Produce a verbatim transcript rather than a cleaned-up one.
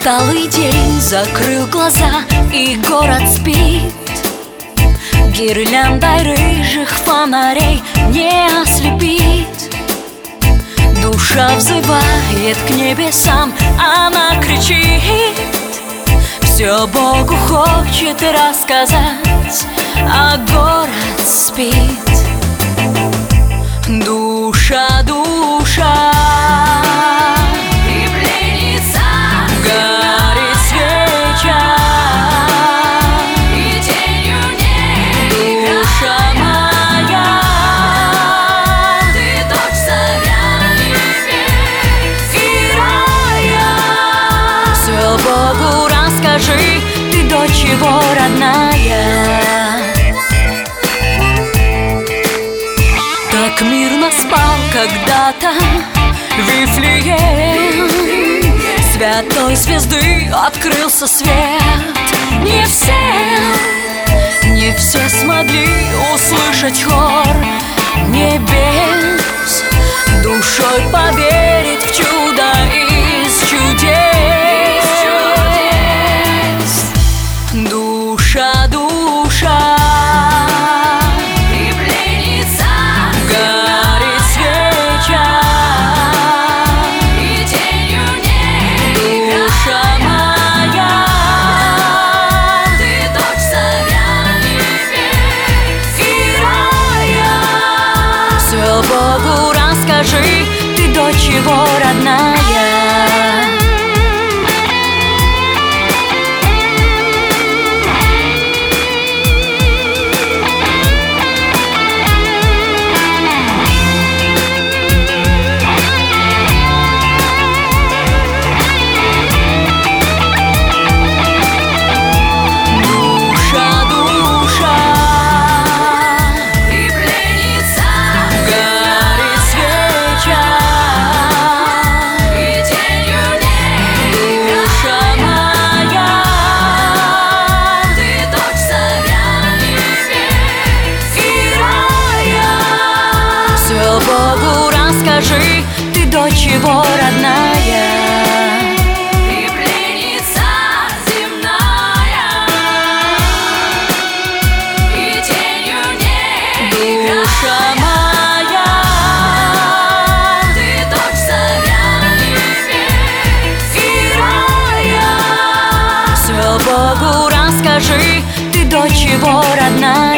Усталый день закрыл глаза, и город спит. Гирляндой рыжих фонарей не ослепит. Душа взывает к небесам, она кричит. Все Богу хочет рассказать, а город спит. Душа, душа, Богу расскажи, ты дочь его родная. Так мирно спал когда-то Вифлеем, святой звезды открылся свет. Не все, не все смогли услышать хор небес, душой поверить в чудо из чудес. Душа, душа, и пленница, горит свеча, и тенью не душа моя, ты дочь царя небес и рая. Все Богу расскажи, ты дочь его родная. Богу расскажи, ты дочь его родная. И пленница земная, и тенью не душа моя, ты дочь царя небес и рая. Все Богу расскажи, ты дочь его родная.